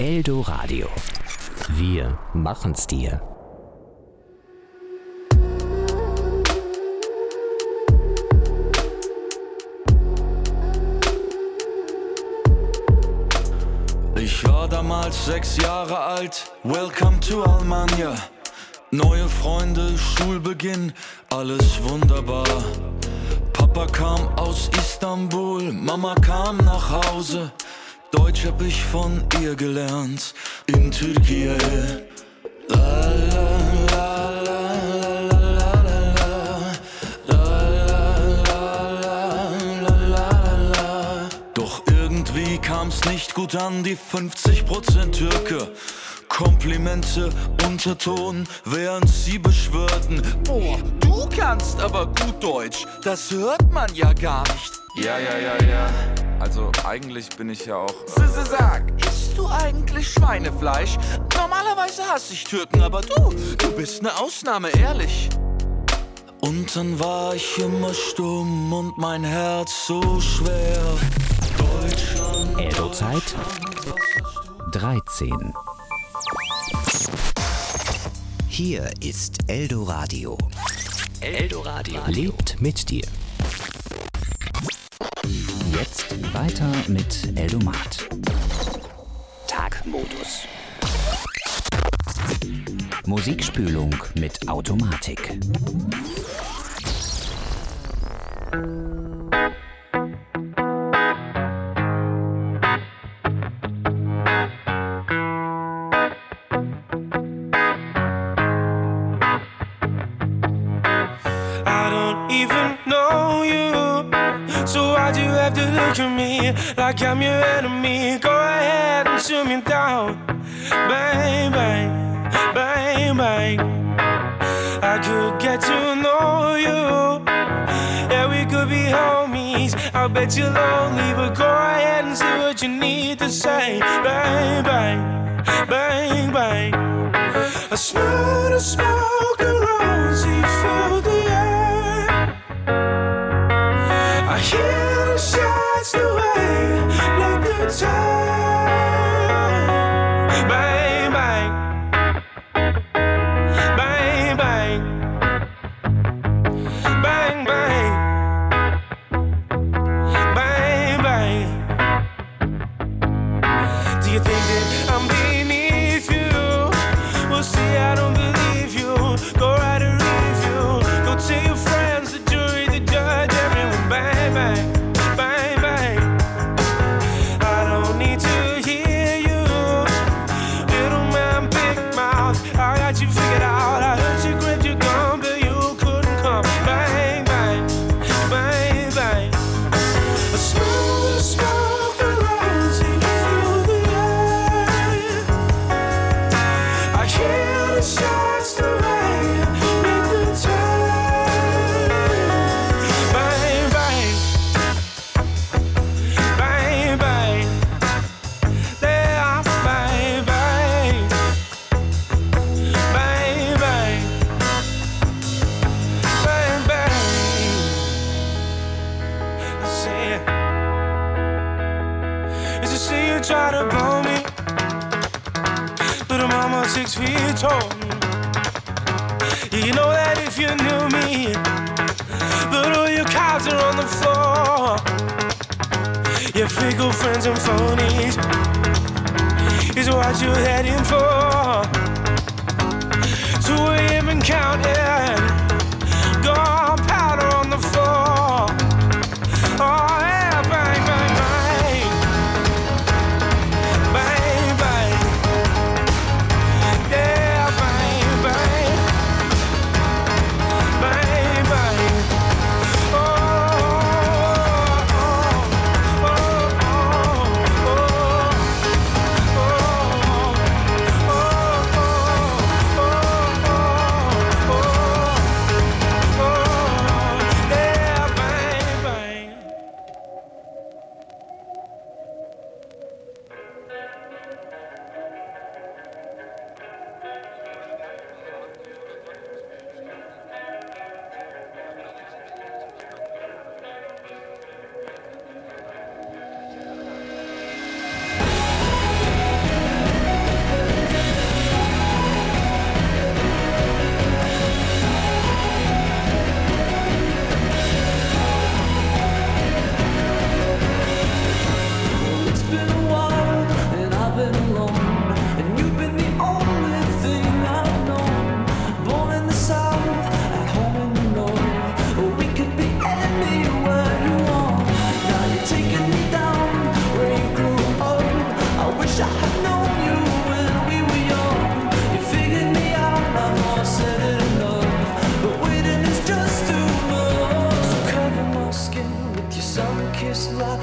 Eldoradio. Wir machen's dir. Ich war damals 6 Jahre alt, welcome to Almania. Neue Freunde, Schulbeginn, alles wunderbar. Papa kam aus Istanbul, Mama kam nach Hause. Deutsch hab ich von ihr gelernt, in Türkei. La la la la la la la la la la. Doch irgendwie kam's nicht gut an, die 50% Türke. Komplimente, Unterton, während sie beschwörten: Boah, du kannst aber gut Deutsch, das hört man ja gar nicht. Ja. Also eigentlich bin ich ja auch... Sag, isst du eigentlich Schweinefleisch? Normalerweise hasse ich Türken, aber du bist ne Ausnahme, ehrlich. Und dann war ich immer stumm und mein Herz so schwer. Deutschland... Eldo-Zeit 13. Hier ist Eldoradio. Eldoradio lebt mit dir. Jetzt weiter mit Eldomat. Tagmodus. Musikspülung mit Automatik. Look at me like I'm your enemy. Go ahead and shoot me down. Bang, bang, bang, bang. I could get to know you. Yeah, we could be homies. I'll bet you're lonely, but go ahead and say what you need to say. Bang, bang, bang, bang. I smell the smoke and rosy fill the air. I hear the shots the way, like the time. Bang, bang, bang, bang, bang, bang, bang, bang. Do you think that I'm beneath you? Well, see, I don't believe you. Go write a review. Go tell your friends, the jury, the judge, everyone. Bang, bang. You know that if you knew me, but all your cards are on the floor. Your fickle friends and phonies is what you're heading for. 2 a.m. and counting, gunpowder on the floor. Oh yeah, bang, bang, bang, bang, bang, yeah, bang, bang. Bang, bang. Oh, oh, oh, oh, oh, oh, oh, oh, oh.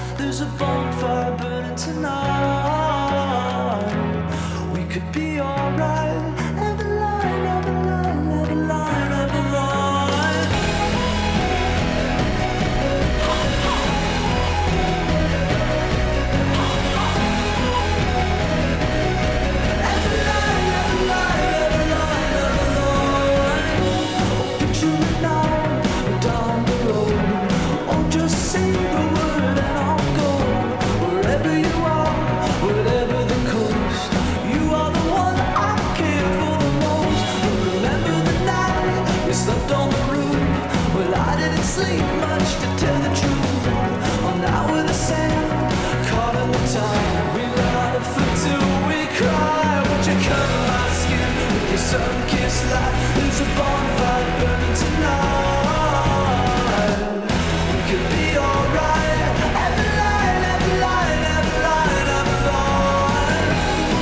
there's a bonfire burning tonight. We could be alright. Every line, every line, every line, every line. Every line, every line, every line, every line. Oh, picture it now, down the road. Oh, just say the word and I'll go. Wherever you are, whatever the coast, you are the one I care for the most. But remember the night we slept on the roof. Well, I didn't sleep much to tell the truth. Oh, now we're the same, caught in the time. We run a foot till we cry. Won't you cover my skin with your sun-kissed light? There's a bonfire burning tonight. We could be alright. Every line, every line, every line, every line.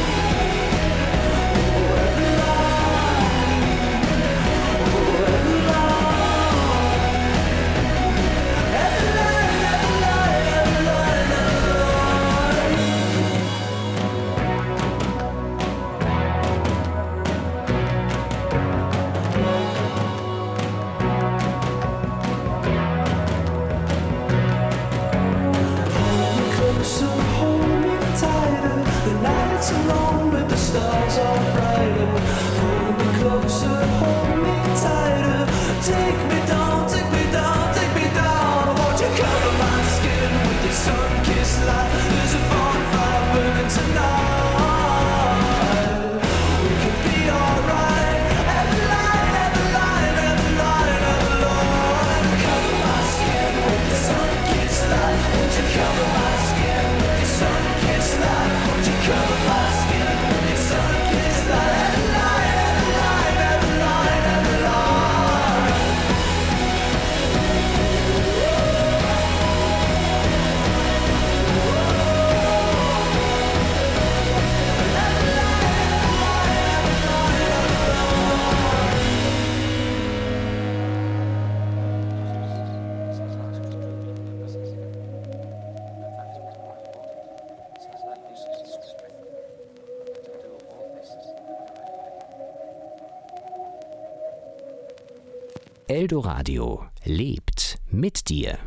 Oh, every line. Oh, every line. Every line, every line, every line, every line. Hold me closer, hold me tighter. The nights are long, but the stars are brighter. Hold me closer, hold me tighter. Take me down, take me down, take me down. Won't you cover my skin with your sun-kissed light? There's a bonfire burning tonight. We could be alright. Every line, every line, every line, every line. Cover my skin with your sun-kissed light. Won't you cover my skin with your sun-kissed light? Won't you cover my skin with your sun-kissed light? Every line, every line, every line, every line. Eldoradio lebt mit dir.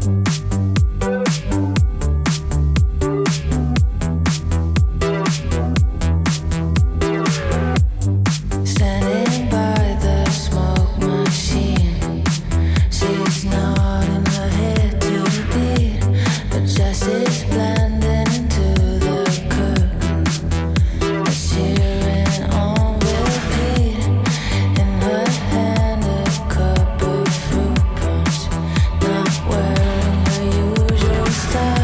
Standing by the smoke machine, she's nodding her head to the beat, but Jessie's blending into the curtain, cheering on repeat. In her hand a cup of fruit punch, not wearing her usual style.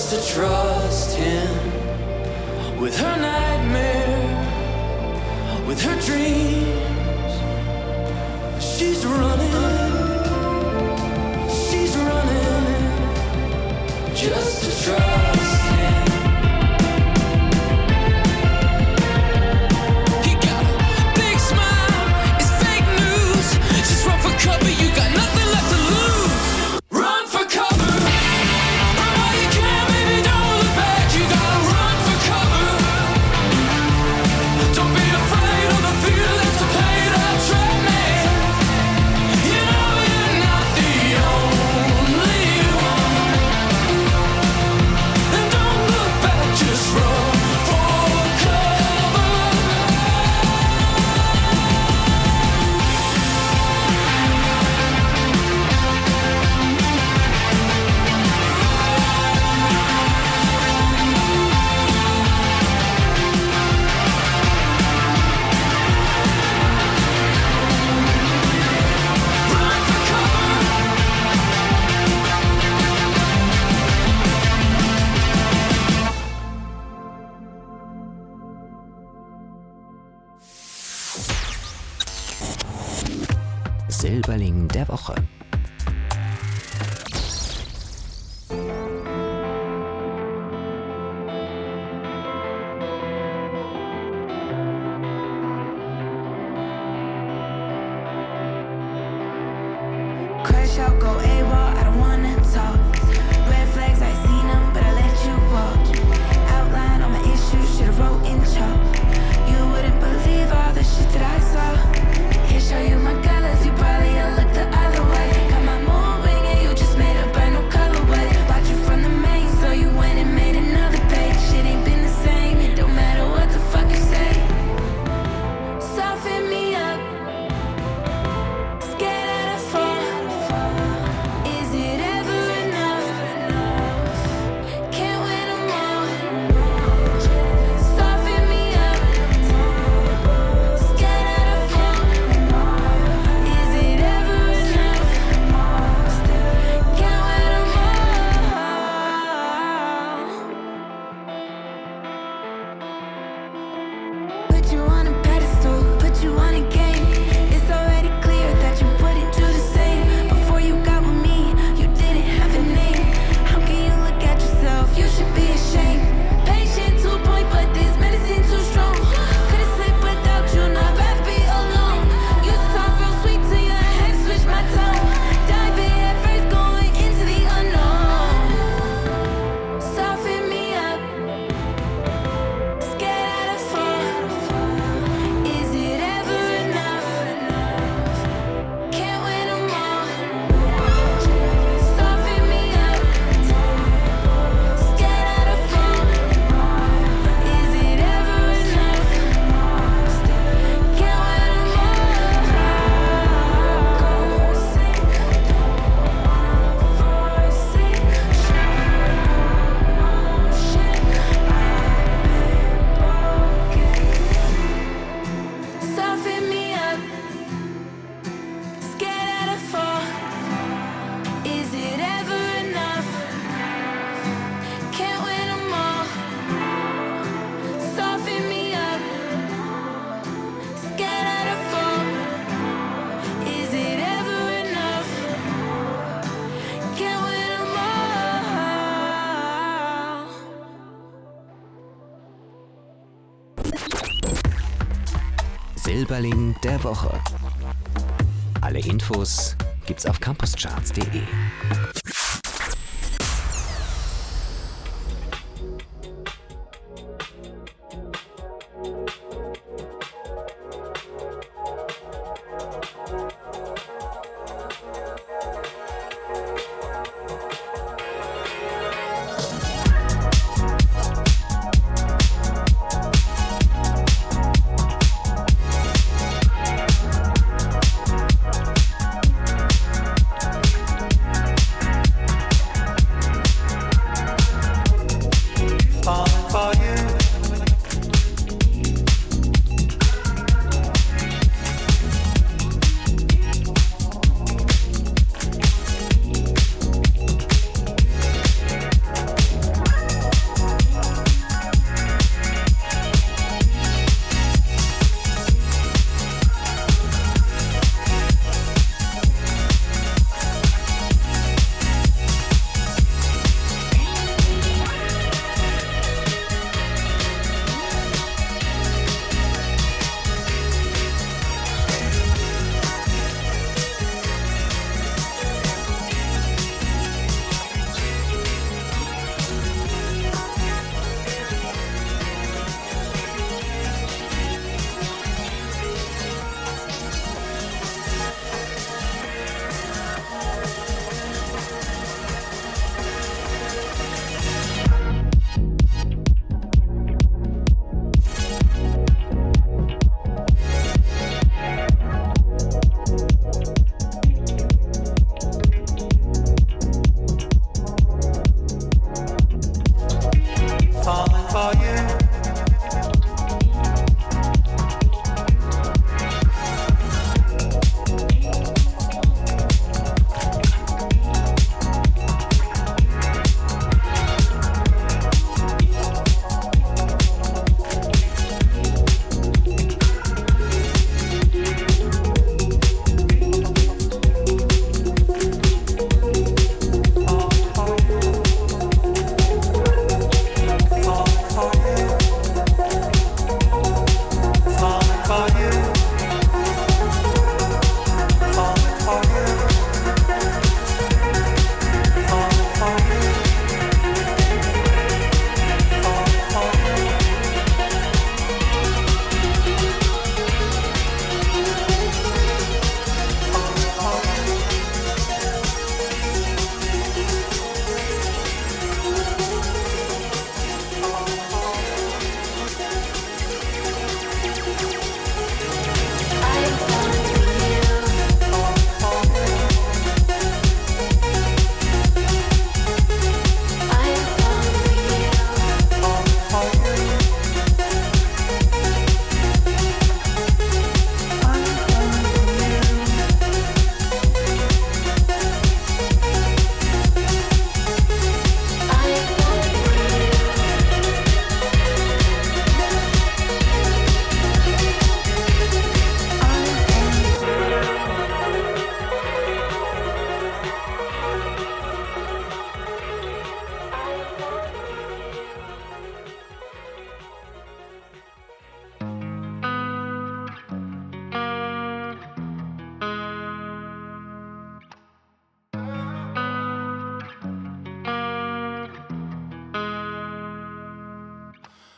just to trust him with her nightmare, with her dreams. She's running just to trust him. He got a big smile, it's fake news. Just run for cover, you got nothing left to lose. Run for cover, run while you can, baby, don't look back. You gotta run for cover. Don't be afraid of the feelings to pay that trap man. You know you're not the only one. And don't look back, just run for cover. Run for cover. Silberling der Woche. Crash out, go AWOL, I don't wanna talk. Red flags, I seen them, but I let you walk. Outline all my issues, should've wrote in chalk. You wouldn't believe all the shit that I saw. Can't show you my colors, you probably look the other way. Got my mood ringing, you just made a brand new colorway. Watch you from the main, so you went and made another page. Shit ain't been the same, it don't matter what the fuck you say. Soften me up, scared of the fall. Is it ever enough? Can't win them all. Soften me up, scared of the fall. Is it ever enough? Can't win them all. Put you on a pedestal, put you on a game. It's already clear that you wouldn't do the same. Before you got with me, you didn't have a name. How can you look at yourself? You should be ashamed. Patient to a point, but this medicine too strong. Couldn't sleep without you, not rather be alone. Used to talk real sweet to you, I had to switch my tone. Dive in head first, going into the unknown. Soften me up, scared of the fall. Is it ever enough? Can't win them all. Soften me up, scared of the fall. Is it ever enough? Can't win them all. Soften me up, scared of the fall. Is it ever enough? Can't win them all. Soften me up, scared of the fall. Is it ever enough? Can't win them all. Silberling der Woche. Alle Infos gibt's auf campuscharts.de.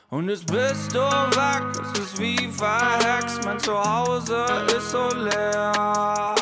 Und jetzt bist du weg, es ist wie verhext, mein Zuhause ist so leer.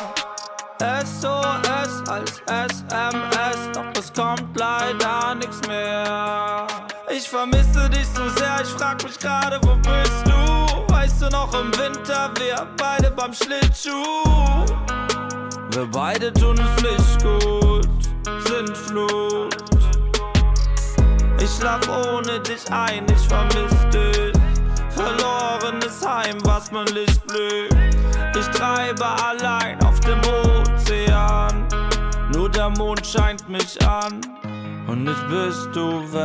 SOS als SMS, doch es kommt leider nichts mehr. Ich vermisse dich so sehr, ich frag mich gerade, wo bist du? Weißt du noch im Winter, wir beide beim Schlittschuh. Wir beide tun es nicht gut, sind Flut. Ich schlaf ohne dich ein, ich vermiss dich. Verlorenes Heim, was mein Licht blüht. Ich treibe allein auf dem Ozean. Nur der Mond scheint mich an. Und jetzt bist du weg.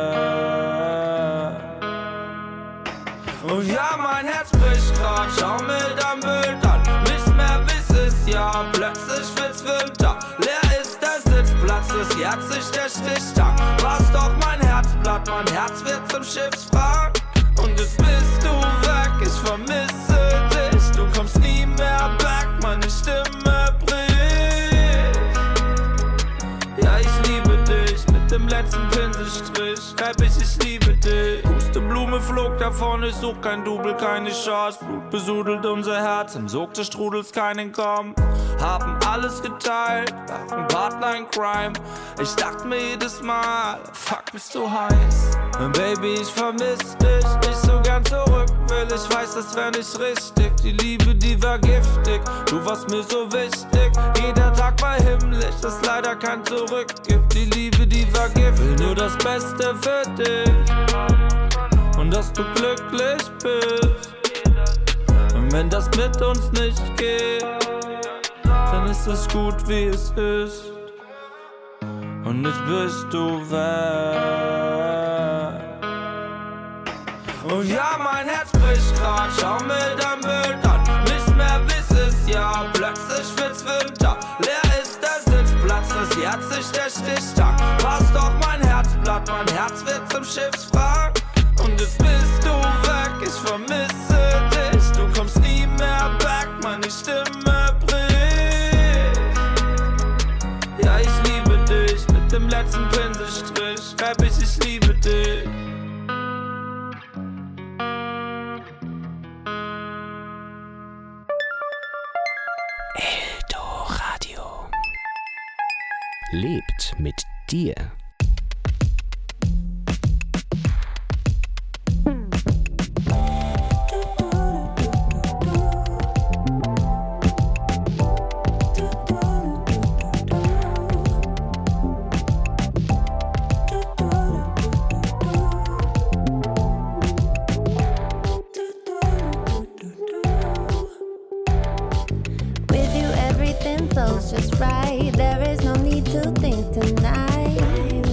Und ja, mein Herz bricht grad, schau mir dein Bild an. Nicht mehr wiss es ja, plötzlich wird's Winter. Leer ist der Sitzplatz, es jährt sich der Stichtag. Warst doch mein Herzblatt, mein Herz wird zum Schiffswrack. Und jetzt bist du weg, ich vermisse dich. Du kommst nie mehr back, meine Stimme bricht. Ja, ich liebe dich, mit dem letzten Pinselstrich schreib ich liebe dich. Pusteblume flog davon, ich such kein Double, keine Chance. Blut besudelt unser Herz, im Sog des Strudels kein Entkommen. Haben alles geteilt, waren Partner in Crime. Ich dachte mir jedes Mal, fuck, bist du heiß. Baby, ich vermiss dich, ich so gern zurück will. Ich weiß, das wär nicht richtig, die Liebe, die war giftig. Du warst mir so wichtig, jeder Tag war himmlisch, das leider kein Zurück gibt. Die Liebe, die war giftig, will nur das Beste für dich und dass du glücklich bist. Und wenn das mit uns nicht geht, dann ist es gut, wie es ist. Und jetzt bist du weg. Und ja, mein Herz bricht grad, schau mir dein Bild an. Nicht mehr wiss es ja, plötzlich wird's Winter. Leer ist der Sitzplatz, es jährt sich der Stichtag. Warst doch mein Herzblatt, mein Herz wird zum Schiffswrack. Und jetzt bist du weg, ich vermisse dich. Du kommst nie mehr back, meine Stimme bricht. Ja, ich liebe dich, mit dem letzten Pinselstrich schreib ich liebe dich. Eldoradio. Lebt mit dir. With you, everything flows just right. There is no need to think tonight.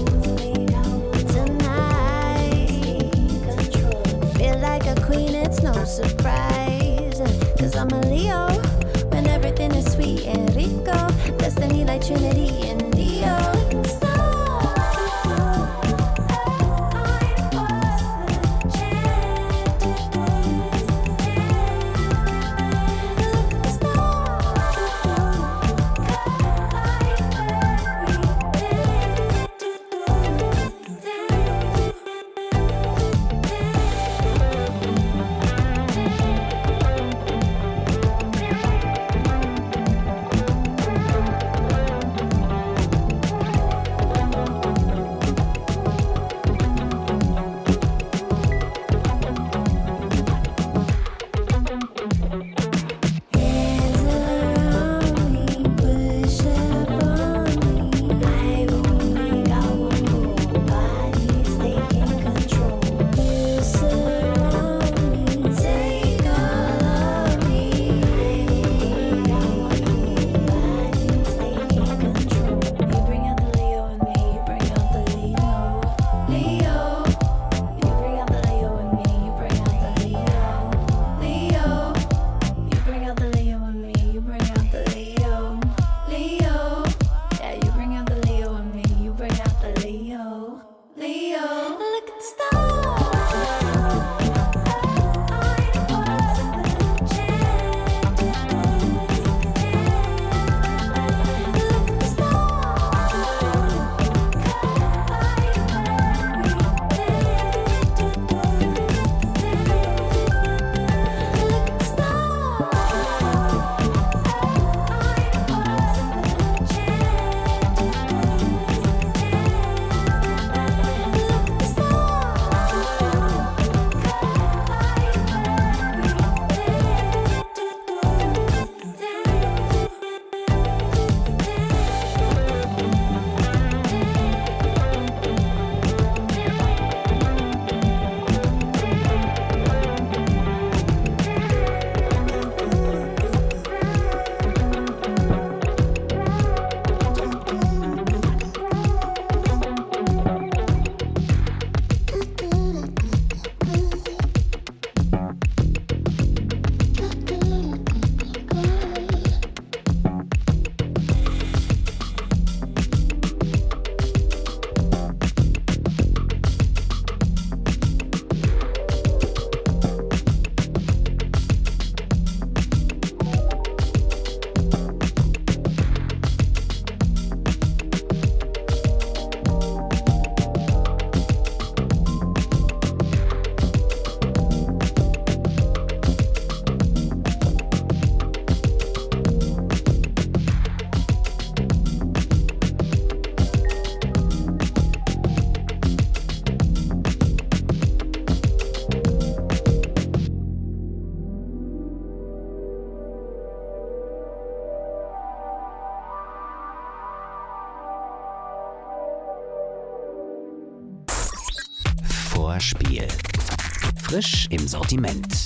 Vorspiel. Frisch im Sortiment.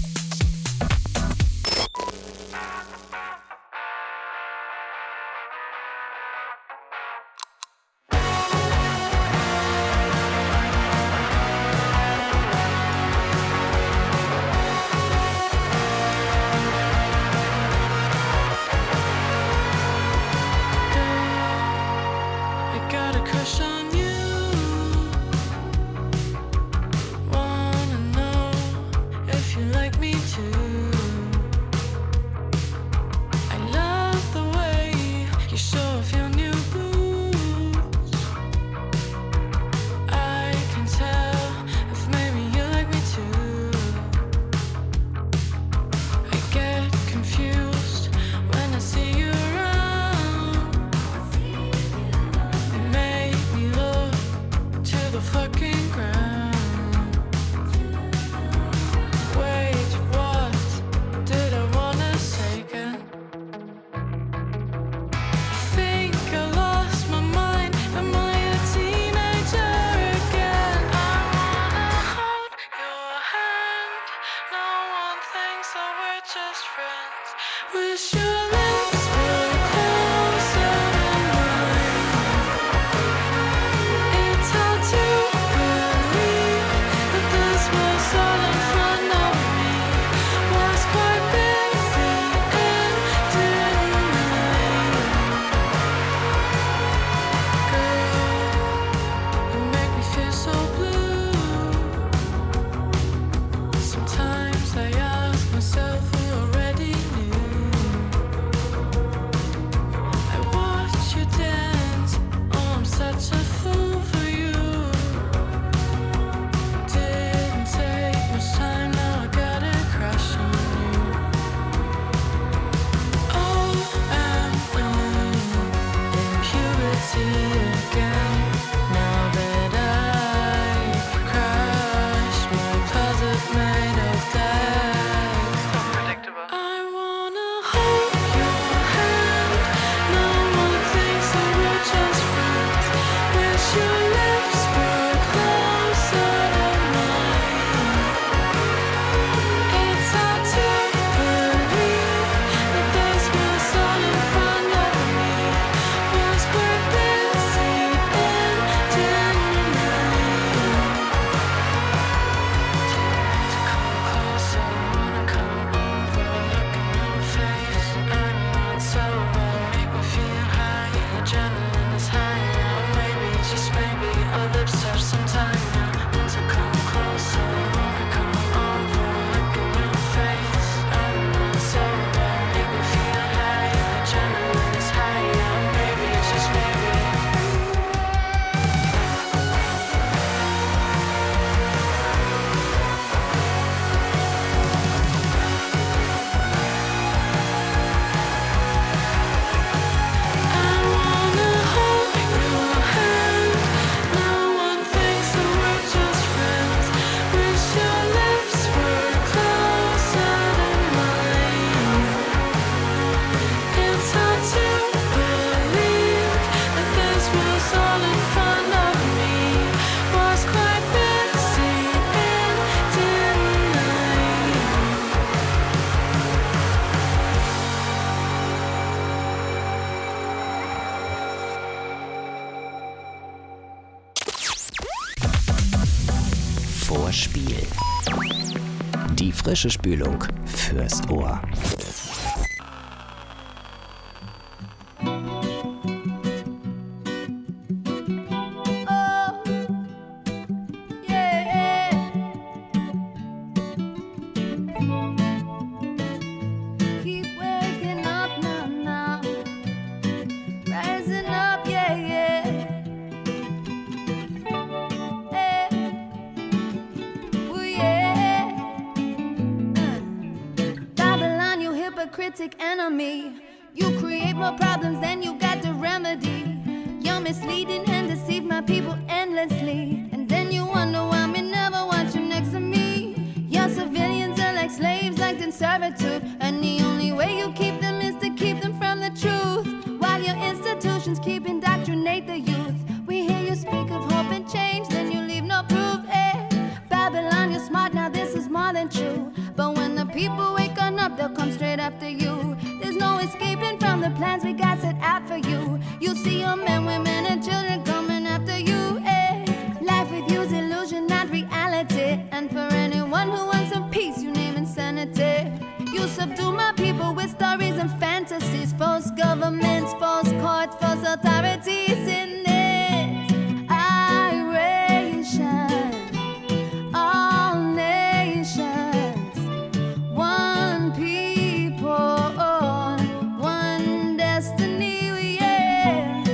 Vorspiel. Die frische Spülung fürs Ohr. Critic enemy, you create more problems than you got the remedy. You're misleading and deceive my people endlessly, and then you wonder why me never want you next to me. Your civilians are like slaves, like in servitude, and the only way you keep them is to keep them from the truth, while your institutions keep indoctrinate the youth. We hear you speak of hope and change, then you leave no proof. they'll come straight after you. There's no escaping from the plans we got set out for you. You'll see your men, women, and children coming after you. Life with you's illusion, not reality. And for anyone who wants some peace, you name insanity. You subdue my people with stories and fantasies. False governments, false courts, false authorities in this iration. All nations, one people, one destiny, yeah.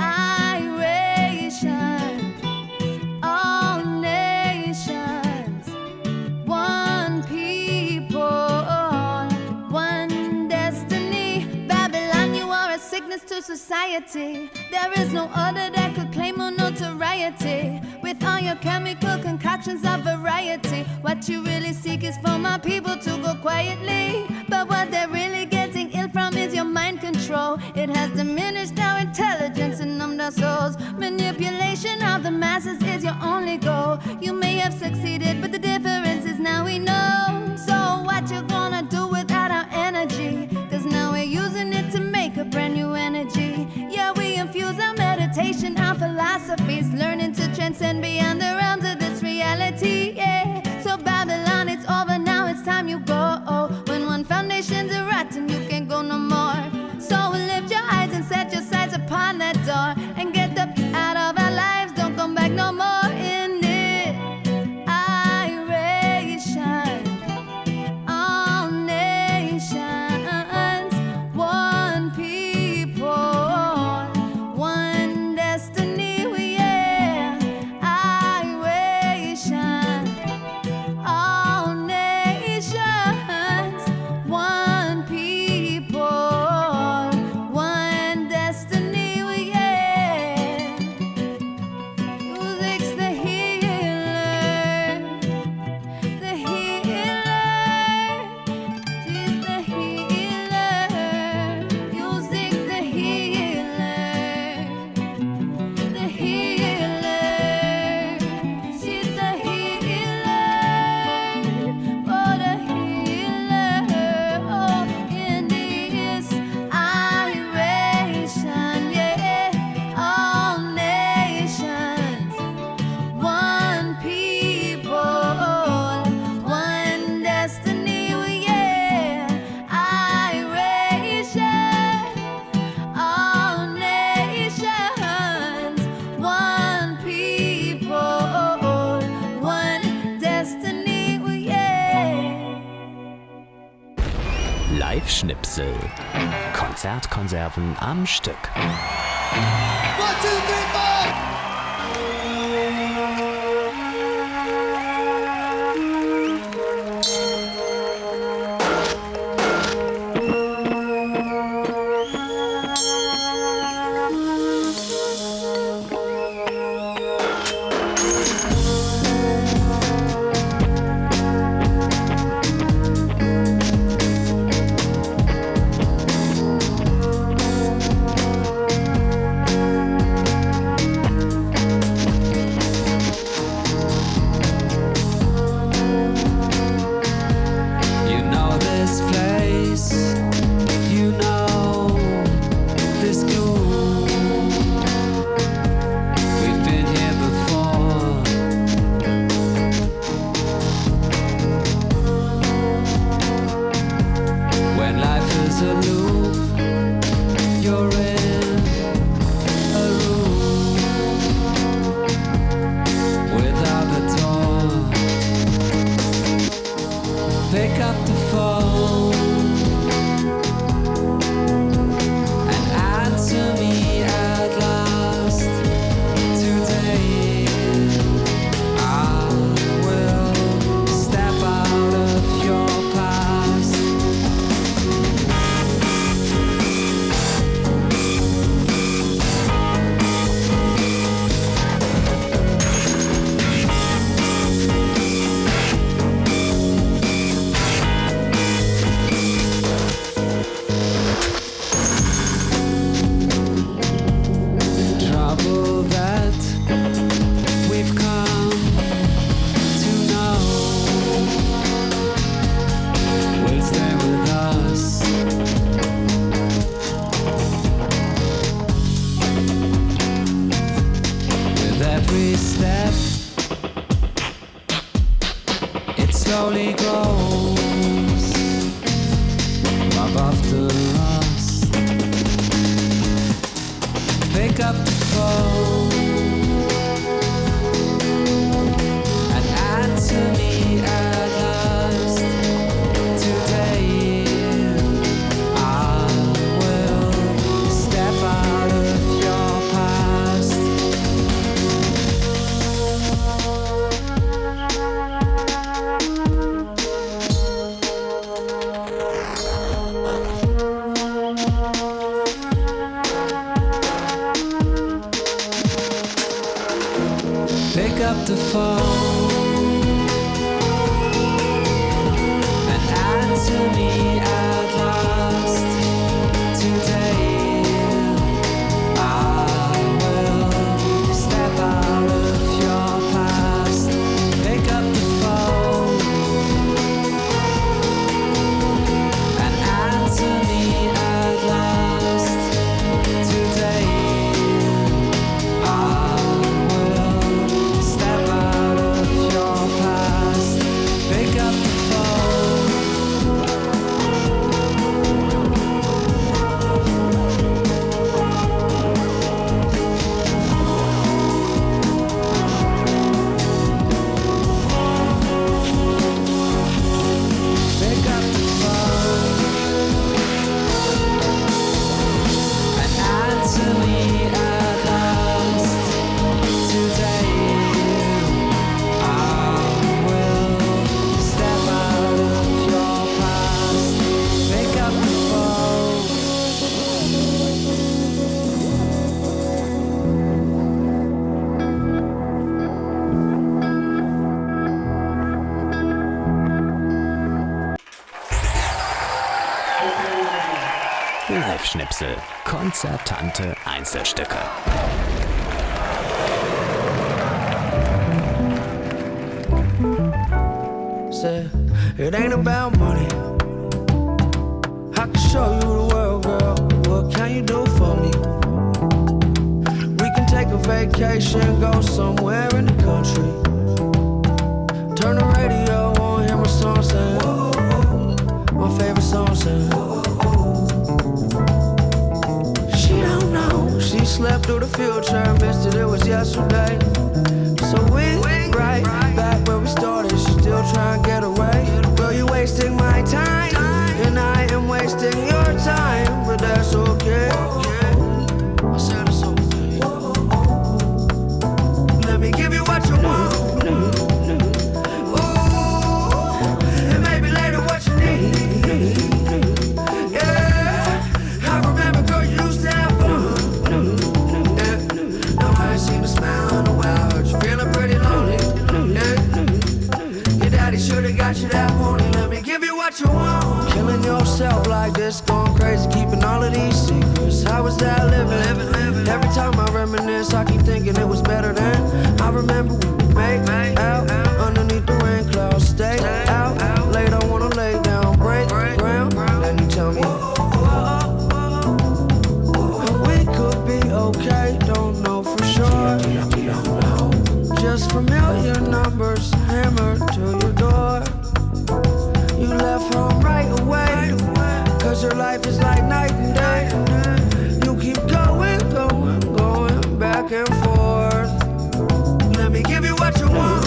Iration. All nations, one people, one destiny. Babylon, you are a sickness to society. There is no other that could claim more notoriety. With all your chemical concoctions of variety, what you really seek is for my people to go quietly. But what they're really getting ill from is your mind control. It has diminished our intelligence and numbed our souls. Manipulation of the masses is your only goal. You may have succeeded, but the difference is now we know. So what you gonna do without our energy? Cause now we're using it to make a brand new energy. Yeah, we infuse our meditation, our philosophies, learning to transcend beyond the realms of this reality, yeah. So Babylon, it's over now, it's time you go. When one foundation's rotten, you can't go no more. So lift your eyes and set your sights upon that door, and get the out of our lives, don't come back no more in it. Iration. All nations, one people, one destiny, yeah. Iration. All nations, one people, one destiny, yeah. Music's the healer, the healer. She's the healer. Music, the healer, the healer. She's the healer. Oh, the healer. Oh, in this iration, yeah. All nations, one people, one destiny, yeah. Iration. All nations, one people, one destiny, yeah. Live-Schnipsel. Konzertkonserven am Stück. 1, 2, 3, 4. up the phone and answer me at last. Today I will step out of your past. Pick up the phone and answer me at last. Today I will step out of your past. Pick up the phone. Pick up the phone and answer me at last. Today I will step out of your past. Pick up the phone. Live-Schnipsel. Konzertante Einzelstücke. Said, it ain't about money. I can show you the world, girl. What can you do for me? We can take a vacation, go somewhere in the country. Turn the radio on, hear my song saying, my favorite song saying. She don't know, she slept through the future, missed it was yesterday. So we right back where we started. She still trying to get away. Girl, you wasting my time, and I am wasting your time, but that's okay. I said it's okay. Let me give you what you want. Ooh, and maybe later what you need. Yeah, I remember, girl, you used to have fun. Yeah. Now I ain't seen a smile in a while. Heard you feeling pretty lonely. Yeah. Your daddy should've got you that morning. Let me give you what you want. Killing yourself like this, going crazy, keeping all of these secrets. How was that living? Every time I reminisce, I keep thinking it was better then. I remember we would make out underneath the rain clouds. Stay out late, I wanna lay down, break ground. Then you tell me we could be okay, don't know for sure. Just familiar numbers hammered to your door. You left home right away, cause your life is like night and day. You keep going back and forth. Let me give you what you want.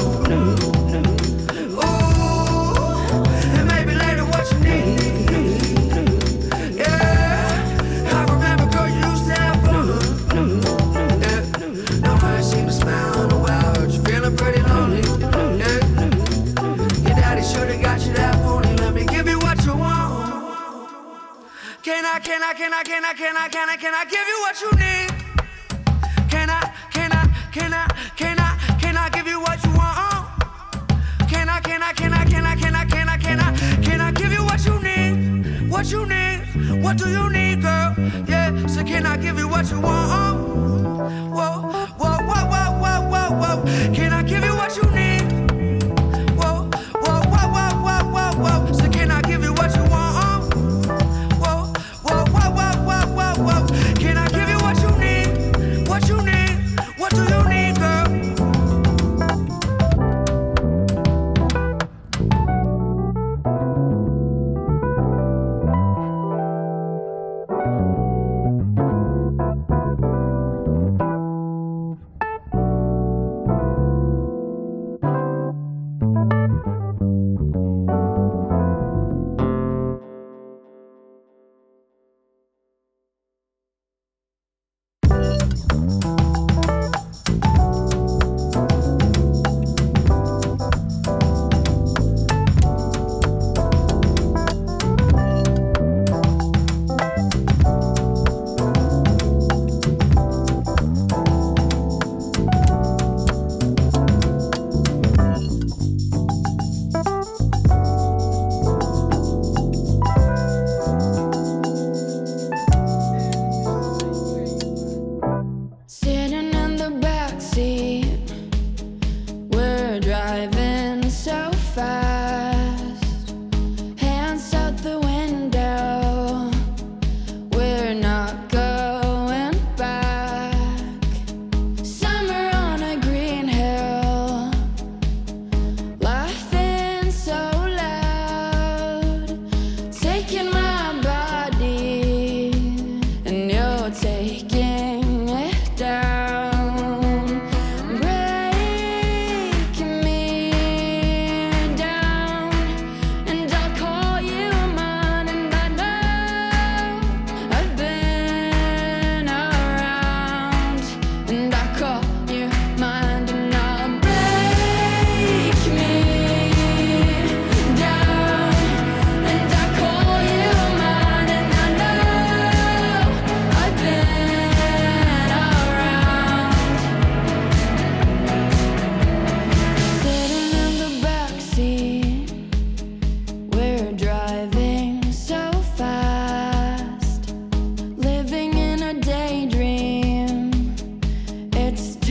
Ooh, and maybe later what you need. Yeah, I remember, girl, you used to have fun. Yeah, now I ain't seen a smile in a while. Heard you feeling pretty lonely. Yeah, your daddy should've got you that morning. Let me give you what you want. Can I give you what you need? Can I give you what you want? Can I give you what you need? What you need? What do you need, girl? Yeah, so can I give you what you want? Whoa. Can I give you what you need? Whoa. So can I give you what you want? Whoa. Can I give you what you need?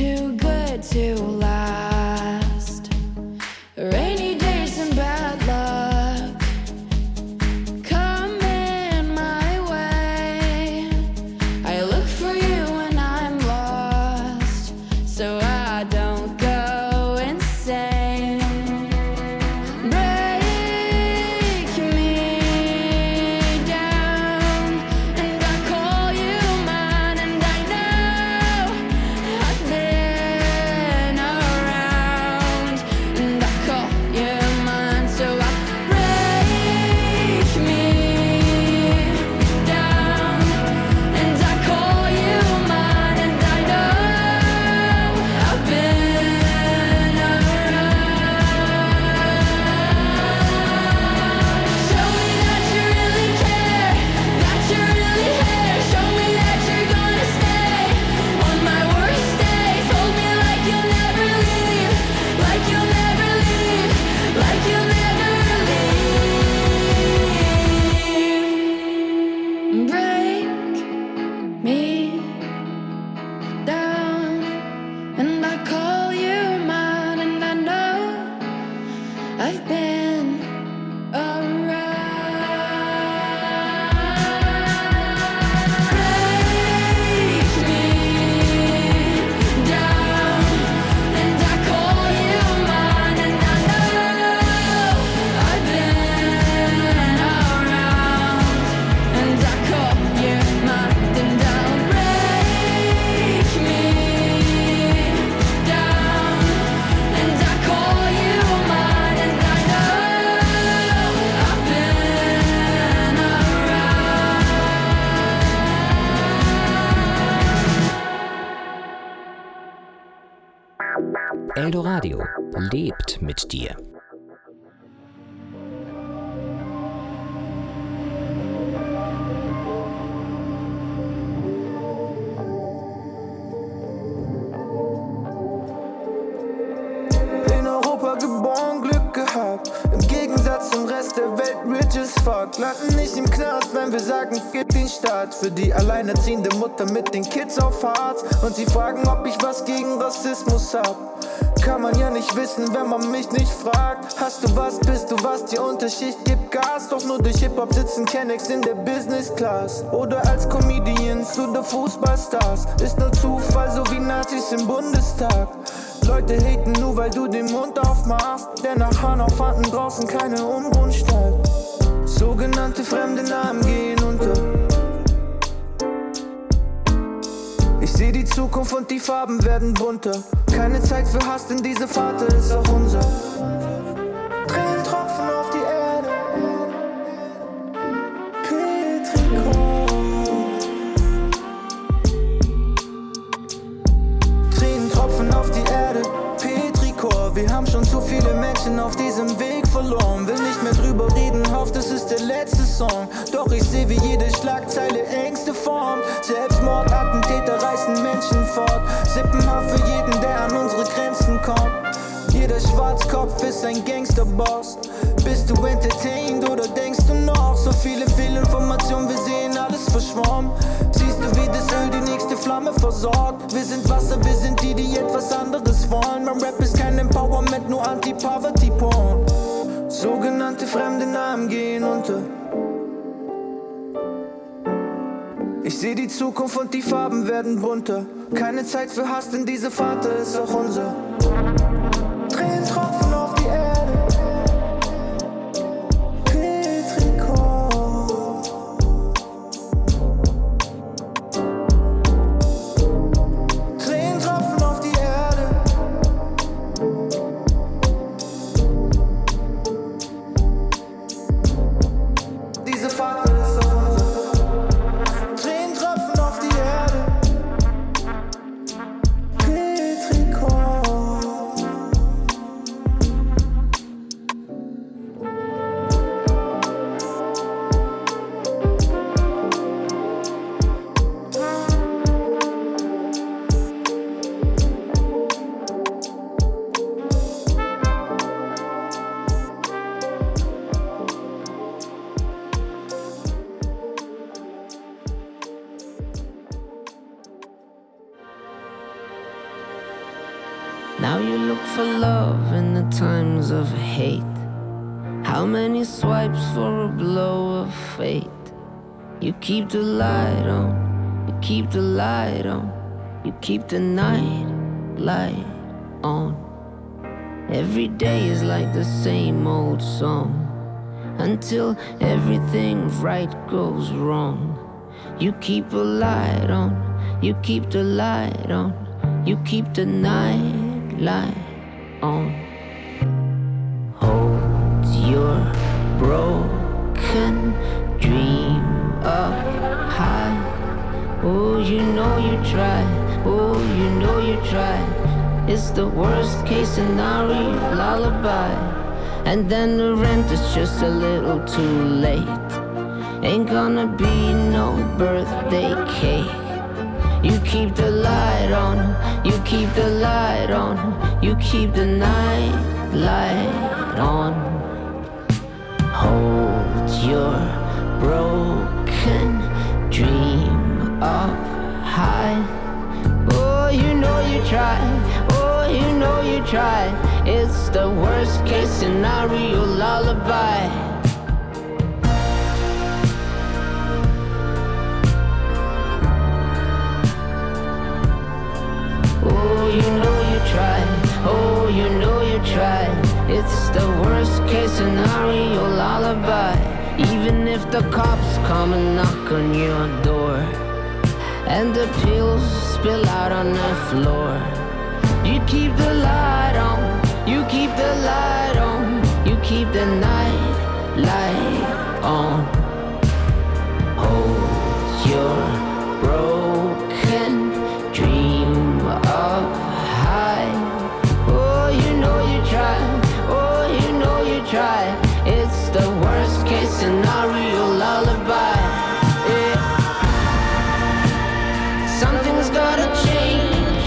too good to last. Rainy days and bad luck coming my way. I look for you when I'm lost, so I don't go insane. Break me down, and I call you mine, and I know I've been around, and I call you mine, so I break me down, and I call you mine, and I know I've been around. Show me that you really care, that you really care. Show me that you're gonna stay on my worst days. Hold me like you'll never leave, like you'll never leave, like you'll never leave. Break me down, and I call you mine, and I know I've been around. Break me down, and I call you mine, and I know I've been around, and I call you mine, and I'll break me down, and I call you mine, and I know I've been around. Eldoradio lebt mit dir. In Europa geboren, Glück gehabt. Im Gegensatz zum Rest der Welt, rich as fuck. Landen nicht im Knast, wenn wir sagen, fick den Staat. Für die alleinerziehende Mutter mit den Kids auf Hartz. Und sie fragen, ob ich was gegen Rassismus hab. Kann man ja nicht wissen, wenn man mich nicht fragt. Hast du was, bist du was, die Unterschicht gibt Gas. Doch nur durch Hip-Hop sitzen Kennex in der Business Class. Oder als Comedians oder Fußballstars. Ist nur Zufall, so wie Nazis im Bundestag. Leute haten nur, weil du den Mund aufmachst. Denn nach Hanau fanden draußen keine Unruhen statt. Sogenannte fremde Namen gehen unter. Ich seh die Zukunft und die Farben werden bunter. Keine Zeit für Hass, denn diese Fahrt ist auch unser. Tränentropfen auf die Erde. Petrichor. Tränentropfen auf die Erde. Petrichor. Wir haben schon zu viele Menschen auf diesem Weg verloren. Will nicht mehr drüber reden, hofft, es ist der letzte Song. Doch ich seh, wie jede Schlagzeile Ängste formt. Selbstmord, Attentäter reißen Menschen fort. Sippenhaft für jeden, der an unsere Grenzen kommt. Jeder Schwarzkopf ist ein Gangsterboss. Bist du entertained oder denkst du noch? So viele Fehlinformationen, wir sehen alles verschwommen. Siehst du, wie das Öl die nächste Flamme versorgt? Wir sind Wasser, wir sind die, die etwas anderes wollen. Mein Rap ist kein Empowerment, nur Anti-Poverty-Porn. Sogenannte fremde Namen gehen unter. Ich seh die Zukunft und die Farben werden bunter. Keine Zeit für Hass, denn diese Fahrt ist auch unser. Tränentropfen auf die Erde. Petrichor. Tränentropfen auf die Erde. Diese Fahrt ist auch unser. Tränentropfen auf die Erde. Petrichor. Now you look for love in the times of hate. How many swipes for a blow of fate? You keep the light on, you keep the light on, you keep the night light on. Every day is like the same old song, until everything right goes wrong. You keep a light on, you keep the light on, you keep the night light on. Hold your broken dream up high. Oh, you know you tried, oh, you know you tried. It's the worst case scenario lullaby. And then the rent is just a little too late. Ain't gonna be no birthday cake. You keep the light on, you keep the light on, you keep the night light on. Hold your broken dream up high. Oh, you know you tried, oh, you know you tried. It's the worst case scenario lullaby. Oh, you know you tried, oh, you know you tried. It's the worst case scenario lullaby. Even if the cops come and knock on your door and the pills spill out on the floor, you keep the light on, you keep the light on, you keep the night light on. Hold your broken dream up high. Oh, you know you tried, oh, you know you tried. It's the worst case scenario lullaby. Yeah. Something's gotta change.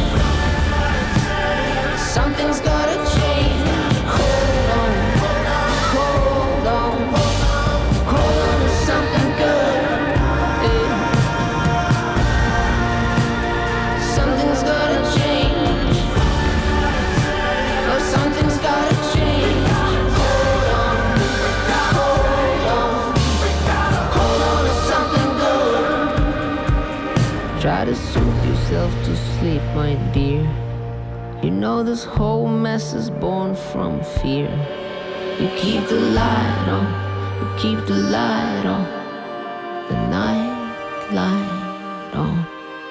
Something's gotta change. Hold on, hold on, hold on to something good. Yeah. Something's gotta change. Oh, something's gotta change. Hold on, hold on to something good. Try to soothe yourself to sleep, my dear. You know this whole mess is born from fear. You keep the light on, you keep the light on, the night light on.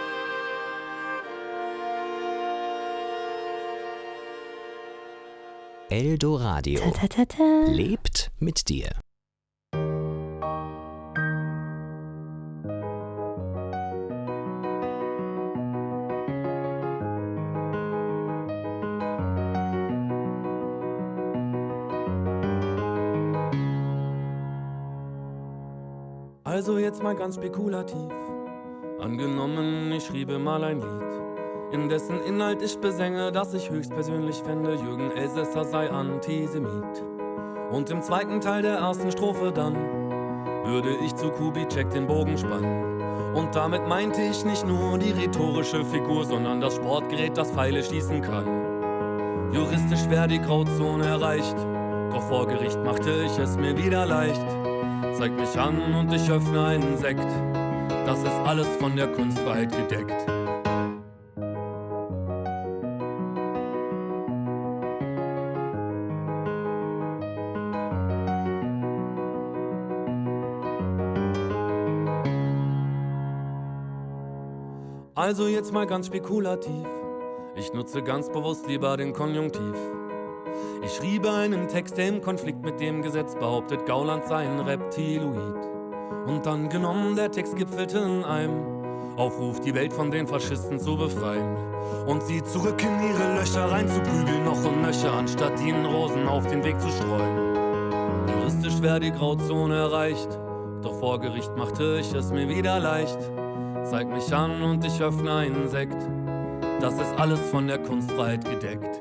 Eldoradio lebt mit dir. Also jetzt mal ganz spekulativ. Angenommen, ich schriebe mal ein Lied, in dessen Inhalt ich besänge, dass ich höchstpersönlich fände, Jürgen Elsässer sei Antisemit. Und im zweiten Teil der ersten Strophe dann würde ich zu Kubitschek den Bogen spannen. Und damit meinte ich nicht nur die rhetorische Figur, sondern das Sportgerät, das Pfeile schießen kann. Juristisch wäre die Grauzone erreicht, doch vor Gericht machte ich es mir wieder leicht. Zeig mich an und ich öffne einen Sekt, das ist alles von der Kunstfreiheit gedeckt. Also jetzt mal ganz spekulativ, ich nutze ganz bewusst lieber den Konjunktiv. Ich schriebe einen Text, der im Konflikt mit dem Gesetz behauptet, Gauland sei ein Reptiloid. Und dann genommen, der Text gipfelte in einem Aufruf, die Welt von den Faschisten zu befreien und sie zurück in ihre Löcher reinzuprügeln, noch und nöcher, anstatt ihnen Rosen auf den Weg zu streuen. Juristisch wäre die Grauzone erreicht, doch vor Gericht machte ich es mir wieder leicht. Zeig mich an und ich öffne einen Sekt, das ist alles von der Kunstfreiheit gedeckt.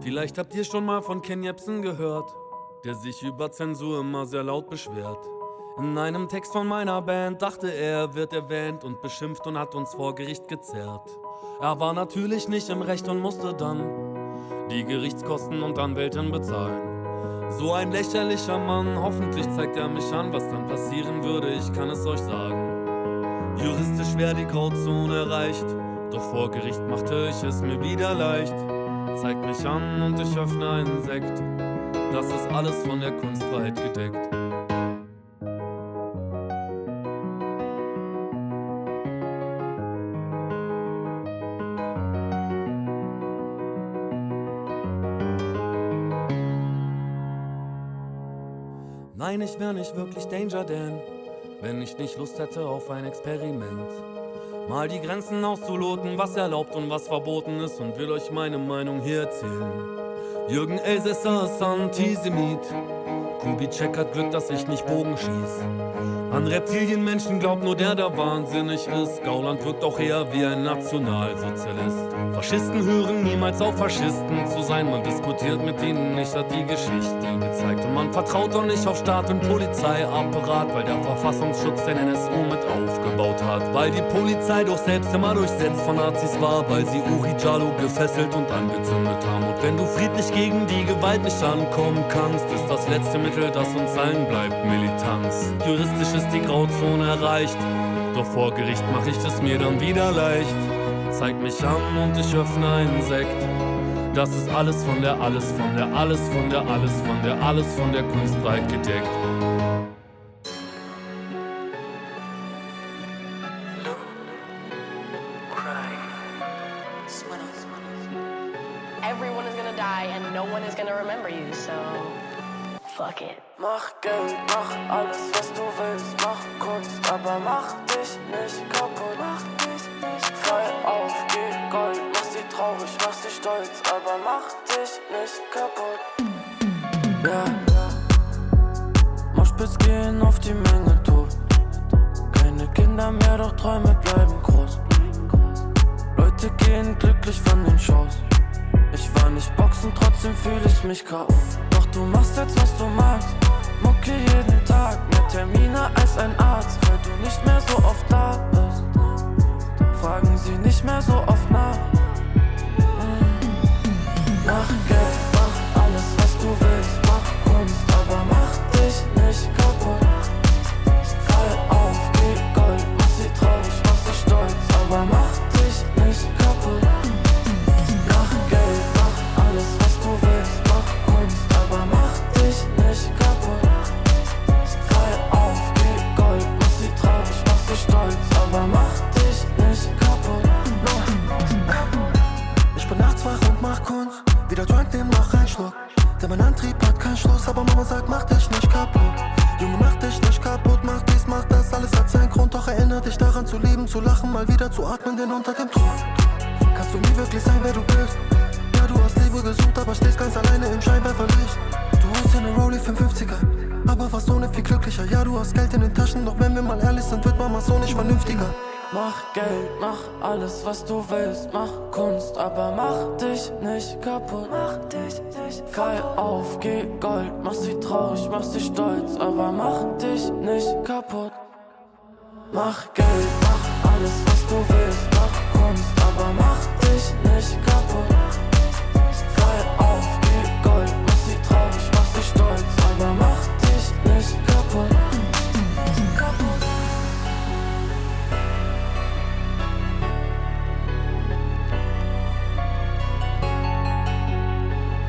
Vielleicht habt ihr schon mal von Ken Jebsen gehört, der sich über Zensur immer sehr laut beschwert. In einem Text von meiner Band dachte er wird erwähnt und beschimpft und hat uns vor Gericht gezerrt. Er war natürlich nicht im Recht und musste dann die Gerichtskosten und Anwältin bezahlen. So ein lächerlicher Mann, hoffentlich zeigt er mich an, was dann passieren würde, ich kann es euch sagen. Juristisch wäre die Grauzone erreicht, doch vor Gericht machte ich es mir wieder leicht. Zeigt mich an und ich öffne einen Sekt, das ist alles von der Kunstfreiheit gedeckt. Nein, ich wär nicht wirklich Danger Dan, wenn ich nicht Lust hätte auf ein Experiment. Mal die Grenzen auszuloten, was erlaubt und was verboten ist, und will euch meine Meinung hier erzählen. Jürgen Elsässer ist Antisemit, Kubitschek hat Glück, dass ich nicht Bogen schieß. An Reptilienmenschen glaubt nur der wahnsinnig ist. Gauland wirkt auch eher wie ein Nationalsozialist. Faschisten hören niemals auf, Faschisten zu sein. Man diskutiert mit ihnen nicht, hat die Geschichte gezeigt. Und man vertraut auch nicht auf Staat und Polizeiapparat, weil der Verfassungsschutz den NSU mit aufgebaut hat. Weil die Polizei doch selbst immer durchsetzt von Nazis war, weil sie Uri Jallo gefesselt und angezündet haben. Und wenn du friedlich gegen die Gewalt nicht ankommen kannst, ist das letzte Mittel, das uns allen bleibt, Militanz. Juristisch ist die Grauzone erreicht, doch vor Gericht mach ich es mir dann wieder leicht. Zeig mich an und ich öffne einen Sekt, das ist alles von der Kunstfreiheit gedeckt. Everyone is gonna die and no one is gonna remember you, so fuck it. Mach Geld, mach alles, was du willst, mach Kunst, aber mach dich nicht kaputt. Mach dich nicht fall auf, geh Gold, mach sie traurig, mach sie stolz, aber mach dich nicht kaputt. Ja, Moshpits gehen auf die Menge tot. Keine Kinder mehr, doch Träume bleiben groß. Leute gehen glücklich von den Shows. Ich war nicht boxen, trotzdem fühl ich mich K.O. Doch du machst jetzt, was du magst. Mucke jeden Tag, mehr Termine als ein Arzt, weil du nicht mehr so oft da bist. Fragen sie nicht mehr so oft nach. Mach Geld, mach alles, was du willst, mach Kunst, aber mach dich nicht kaputt. Fall auf, geh Gold, mach sie traurig, mach sie stolz, aber mach dich nicht kaputt. Mach Geld, mach alles, was du willst, mach Kunst, aber mach dich nicht kaputt. Fall auf, geh Gold, mach sie traurig, mach sie stolz, aber mach dich nicht kaputt. Ich bin nachts wach und mach Kunst, wieder Joint nehmen, mach einen Schluck. Denn mein Antrieb hat keinen Schluss, aber Mama sagt, mach dich nicht kaputt. Junge, mach dich nicht kaputt, mach dies, mach das, alles hat seinen Grund. Doch erinnere dich daran, zu leben, zu lachen, mal wieder zu atmen, denn unter dem Druck kannst du nie wirklich sein, wer du bist. Ja, du hast Liebe gesucht, aber stehst ganz alleine im Scheinwerferlicht. Du holst dir ne Rollie 55er, aber warst ohne viel glücklicher. Ja, du hast Geld in den Taschen, doch wenn wir mal ehrlich sind, wird Mama so nicht vernünftiger. Mach Geld, mach alles, was du willst, mach Kunst, aber mach dich nicht kaputt. Mach dich nicht fall auf, geh Gold, mach sie traurig, mach sie stolz, aber mach dich nicht kaputt. Mach Geld, mach alles, was du willst, mach Kunst, aber mach dich nicht kaputt.